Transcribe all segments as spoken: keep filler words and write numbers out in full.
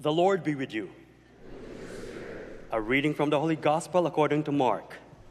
The Lord be with you. A reading from the Holy Gospel according to Mark.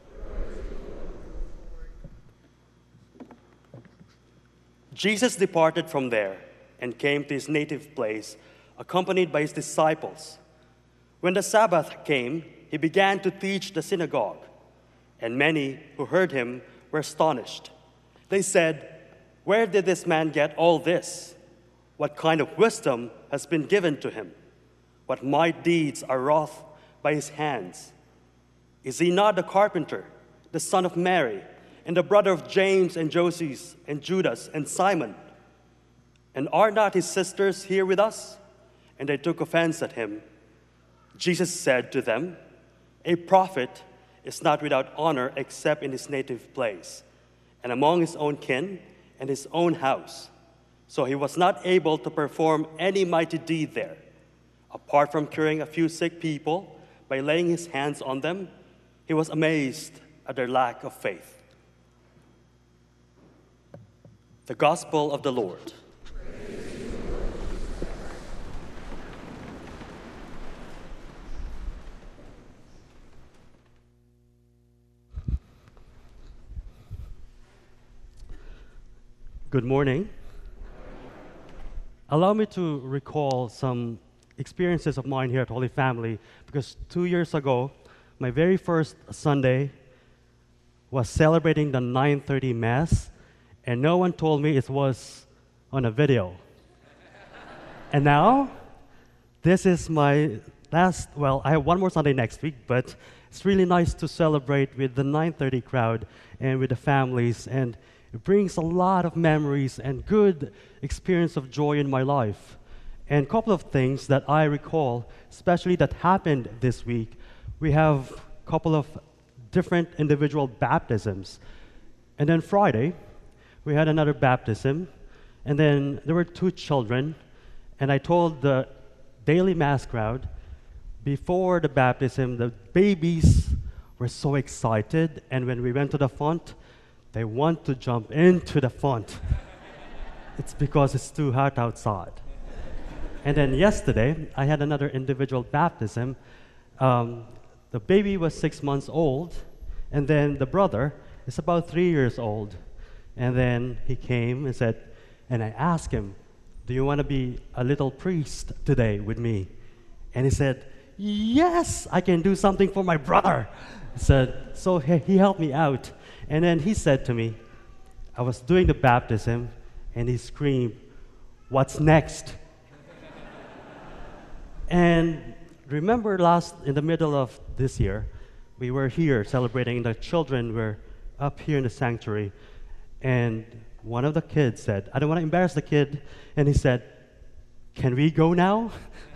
Jesus departed from there and came to his native place, accompanied by his disciples. When the Sabbath came, he began to teach the synagogue, and many who heard him were astonished. They said, "Where did this man get all this? What kind of wisdom has been given to him? What mighty deeds are wrought by his hands? Is he not the carpenter, the son of Mary, and the brother of James and Joses and Judas and Simon? And are not his sisters here with us?" And they took offense at him. Jesus said to them, "A prophet is not without honor except in his native place, and among his own kin and his own house." So he was not able to perform any mighty deed there, apart from curing a few sick people by laying his hands on them. He was amazed at their lack of faith. The Gospel of the Lord. Good morning. Allow me to recall some experiences of mine here at Holy Family, because two years ago, my very first Sunday was celebrating the nine thirty Mass, and no one told me it was on a video. And now, this is my last, well, I have one more Sunday next week, but it's really nice to celebrate with the nine thirty crowd and with the families, and it brings a lot of memories and good experience of joy in my life. And a couple of things that I recall, especially that happened this week, we have a couple of different individual baptisms. And then Friday, we had another baptism, and then there were two children, and I told the daily Mass crowd, before the baptism, the babies were so excited, and when we went to the font, they want to jump into the font. It's because it's too hot outside. And then yesterday, I had another individual baptism. Um, the baby was six months old, and then the brother is about three years old. And then he came and said, and I asked him, "Do you want to be a little priest today with me?" And he said, "Yes, I can do something for my brother." So, so he, he helped me out. And then he said to me, I was doing the baptism, and he screamed, "What's next?" And remember last, in the middle of this year, we were here celebrating, the children were up here in the sanctuary, and one of the kids said, I don't want to embarrass the kid, and he said, "Can we go now?"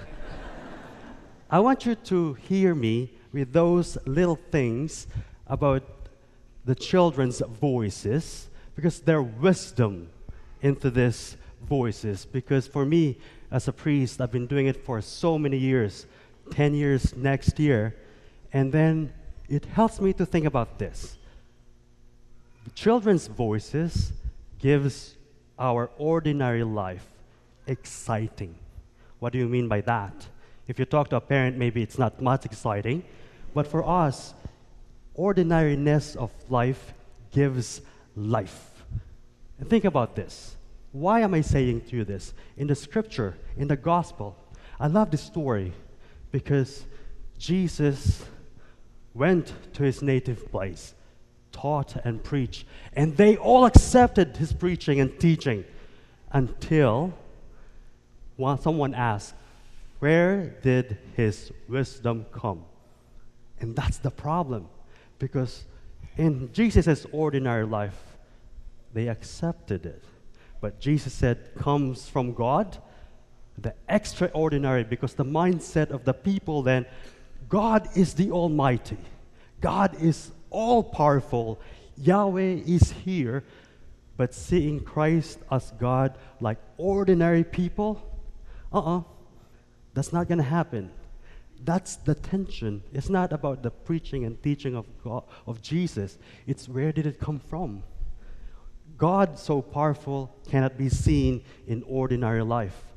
I want you to hear me with those little things about the children's voices, because their wisdom into these voices. Because for me, as a priest, I've been doing it for so many years, ten years next year, and then it helps me to think about this. The children's voices gives our ordinary life exciting. What do you mean by that? If you talk to a parent, maybe it's not much exciting, but for us, ordinariness of life gives life. And think about this. Why am I saying to you this? In the scripture, in the gospel, I love this story because Jesus went to his native place, taught and preached, and they all accepted his preaching and teaching until one, someone asked, where did his wisdom come? And that's the problem. Because in Jesus' ordinary life, they accepted it. But Jesus said, comes from God, the extraordinary, because the mindset of the people then, God is the Almighty. God is all-powerful. Yahweh is here. But seeing Christ as God like ordinary people, uh-uh, that's not going to happen. That's the tension. It's not about the preaching and teaching of God, of Jesus. It's where did it come from? God, so powerful, cannot be seen in ordinary life.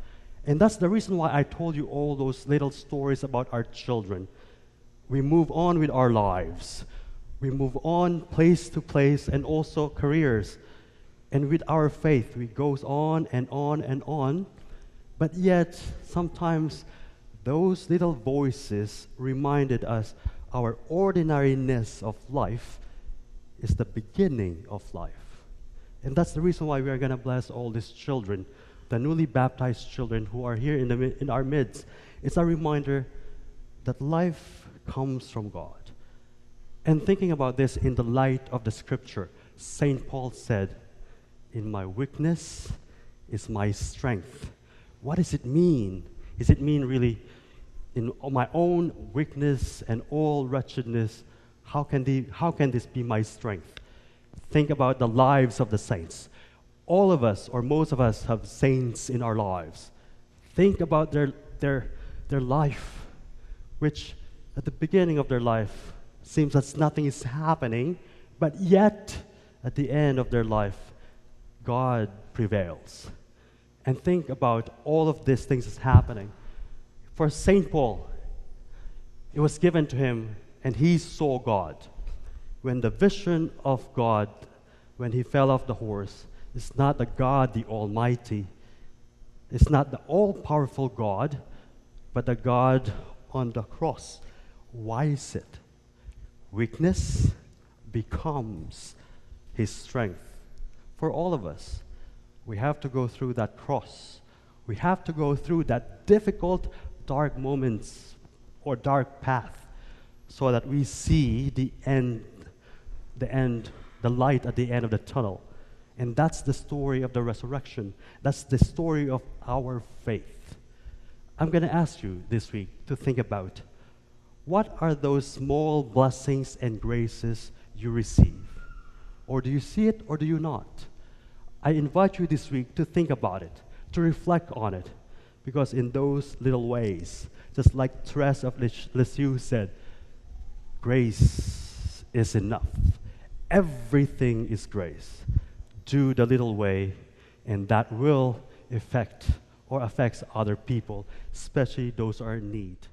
And that's the reason why I told you all those little stories about our children. We move on with our lives. We move on place to place and also careers. And with our faith, we goes on and on and on. But yet, sometimes those little voices reminded us our ordinariness of life is the beginning of life. And that's the reason why we are going to bless all these children, the newly baptized children who are here in, the, mi- in our midst. It's a reminder that life comes from God. And thinking about this in the light of the scripture, Saint Paul said, "In my weakness is my strength." What does it mean? Does it mean really in my own weakness and all wretchedness, how can, the, how can this be my strength? Think about the lives of the saints. All of us, or most of us, have saints in our lives. Think about their, their, their life, which at the beginning of their life seems that nothing is happening, but yet at the end of their life, God prevails. And think about all of these things that's happening. For Saint Paul, it was given to him, and he saw God. When the vision of God, when he fell off the horse, it's not the God, the Almighty. It's not the all-powerful God, but the God on the cross. Why is it? Weakness becomes his strength. For all of us, we have to go through that cross. We have to go through that difficult, dark moments or dark path so that we see the end, the end, the light at the end of the tunnel. And that's the story of the resurrection. That's the story of our faith. I'm going to ask you this week to think about, what are those small blessings and graces you receive? Or do you see it or do you not? I invite you this week to think about it, to reflect on it, because in those little ways, just like Therese of Lisieux said, grace is enough. Everything is grace. Do the little way, and that will affect or affects other people, especially those who are in need.